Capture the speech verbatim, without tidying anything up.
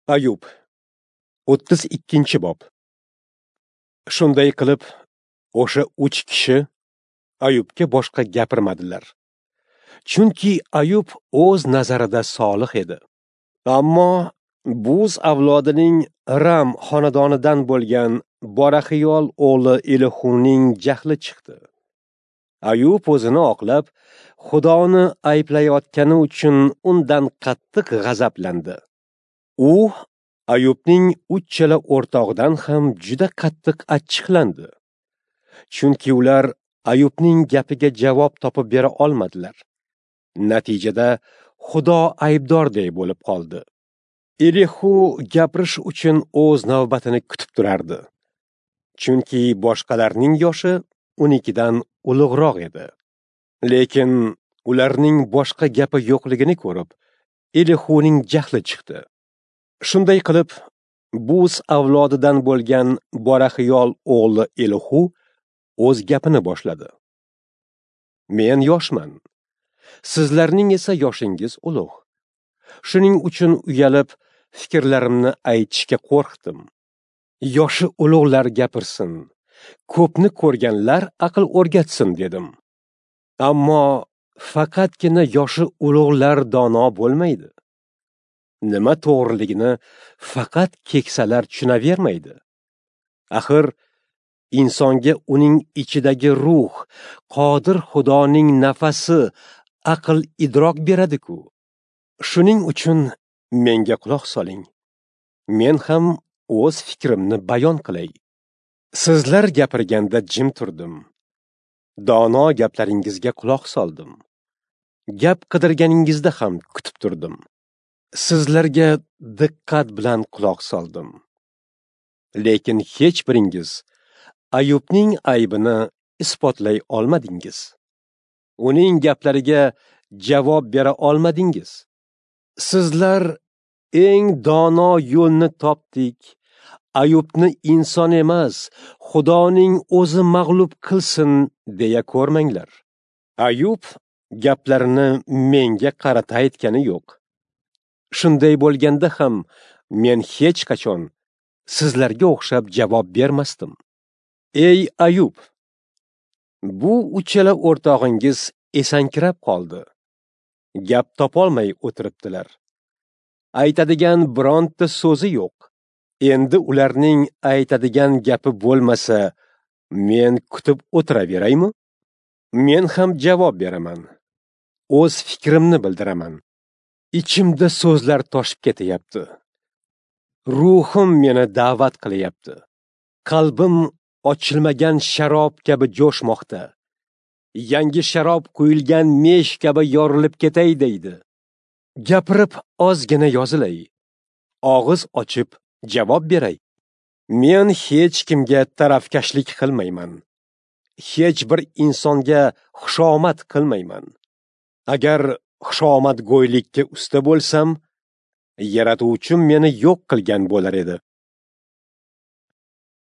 Ayub o'ttiz ikkinchi bob. Shunday qilib, o'sha uch kishi Ayubga boshqa gapirmadilar. Chunki Ayub o'z nazarida solih edi. Ammo Buz avlodining Ram xonadonidan bo'lgan Boraxiyol o'g'li Elihuning jahli chiqdi. Ayub o'zini oqlab, Xudoni ayblayotgani uchun undan qattiq g'azablandi. U Ayubning uchala o'rtog'idan ham juda qattiq achchiqlandi. Chunki ular Ayubning gapiga javob topib bera olmadilar. Natijada Xudo aybdorday bo'lib qoldi. Elihu gapirish uchun o'z navbatini kutib turardi. Chunki boshqalarning yoshi unikidan ulug'roq edi. Lekin ularning boshqa gapi yo'qligini ko'rib, Elihuning jahli chiqdi. Shunday qilib, Buz avlodidan bo'lgan Boraxiyol o'g'li Elihu o'z gapini boshladi. Men yoshman, sizlarning esa yoshingiz ulug'. Shuning uchun uyalib, fikrlarimni aytishga qo'rqdim. Yoshi ulug'lar gapirsin, ko'pni ko'rganlar aql o'rgatsin dedim. Ammo faqatgina yoshi ulug'lar dono bo'lmaydi. Nima to'g'riligini faqat keksalar tushunavermaydi. Axir insonga uning ichidagi ruh, qodir Xudoning nafasi, aql idrok beradi-ku. Shuning uchun menga quloq soling. Men ham o'z fikrimni bayon qilay. Sizlar gapirganda jim turdim. Dono gaplaringizga quloq soldim. Gap qidirganingizda ham kutib turdim. Sizlarga diqqat bilan quloq soldim. Lekin hech biringiz Ayubning aybini isbotlay olmadingiz. Uning gaplariga javob bera olmadingiz. Sizlar eng dono yo'lni topdik. Ayubni inson emas, Xudoning o'zi mag'lub qilsin deya ko'rmanglar. Ayub gaplarini menga qarata aytgani yo'q. Shunday bo'lganda ham men hech qachon sizlarga o'xshab javob bermasdim. Ey Ayub, bu uchala o'rtog'ingiz esankirab qoldi. Gap topolmay o'tiribdilar. Aytadigan bironta so'zi yo'q. Endi ularning aytadigan gapi bo'lmasa, men kutib o'tiraveraymi? Men ham javob beraman. O'z fikrimni bildiraman. Ichimda so'zlar toshib ketyapti. Ruhim meni da'vat qilyapti. Qalbim ochilmagan sharob kabi jo'shmoqda. Yangi sharob quyilgan mesh kabi yorilib ketay deydi. Gapirib ozgina yozilay. Og'iz ochib javob beray. Men hech kimga tarafkashlik qilmayman. Hech bir insonga xushomad qilmayman. Agar xushomadgo'ylikka usta bo'lsam, Yaratuvchim meni yo'q qilgan bo'lar edi.